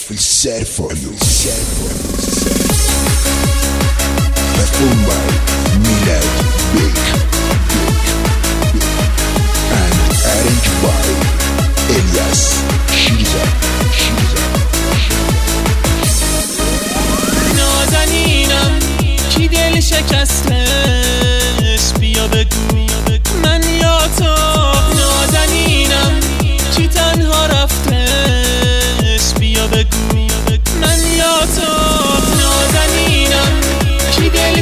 في السيرفو performed by Milad Big and arranged by Elias Shiriza. نازنینم کی دل شکستش بیا بگو من یا تو. نازنینم کی تنها رفتش بیا بگو من یا تو. نازنینم کی دل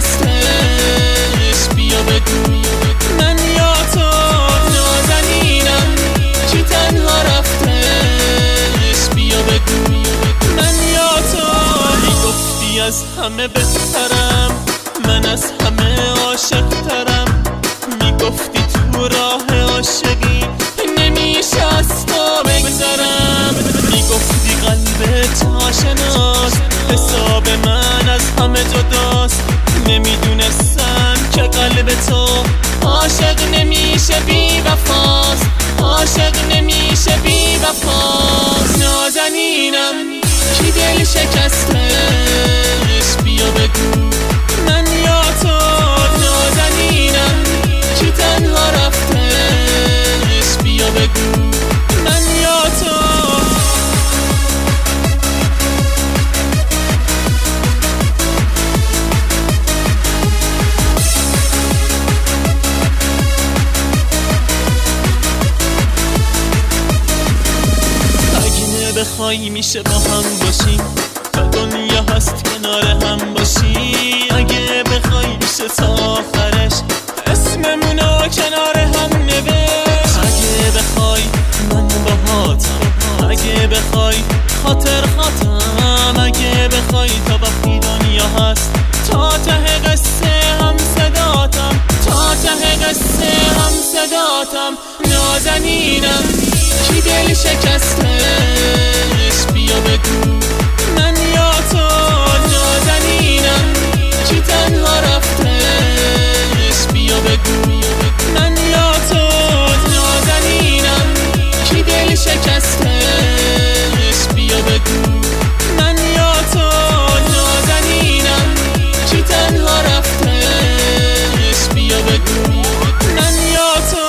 شکستش بیا بگو من یا تو. نازنینم کی تنها رفتش بیا بگو من یا تو. میگفتی از همه بهترم، من از همه عاشق ترم. میگفتی تو راه عاشقی نمیشه از تو بگذرم. میگفتی قلبت آشناست، حساب من از همه جداست. نمیدونستم که قلب تو عاشق نمیشه بی وفاست، عاشق نمیشه بی وفاست. نازنینم کی دل شکستش بیا بگو من یا تو. نازنینم کی تنها رفتش بیا بگو من یا تو. بخوای میشه با هم باشیم تا دنیا هست کنار هم باشی. اگه بخوای میشه تا آخرش اسممونو کنار هم نوشت. اگه بخوای من باهاتم، اگه بخوای خاطر خاطرم. اگه بخوای تا وقتی دنیا هست تا ته قصه هم صداتم، تا ته قصه هم صداتم. نازنینم کی دل شکستش بیا بگو من یا تو. نازنینم کی تنها رفتش بیا بگو من یا تو. نازنینم کی دل شکستش بیا بگو من یا تو. نازنینم کی تنها رفتش بیا بگو من یا تو.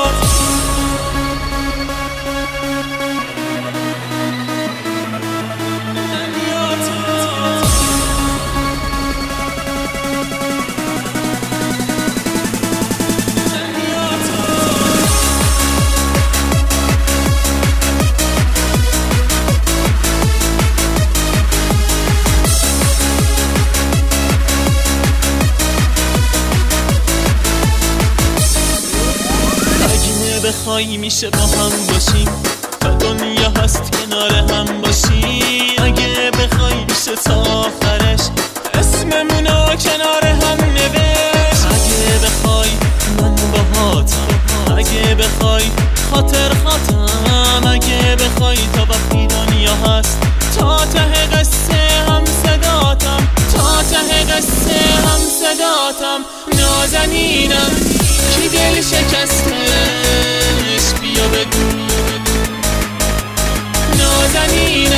بخوای میشه با هم باشیم تا دنیا هست کنار هم باشی. اگه بخوای میشه تا آخرش اسممونو کنار هم نوشت. اگه بخوای من باهاتم، اگه بخوای خاطر خاطرم. اگه بخوای تا وقتی دنیا هست تا ته قصه هم صداتم، تا ته قصه هم صداتم. نازنینم کی دل شکستش بیا بگو. نازنینم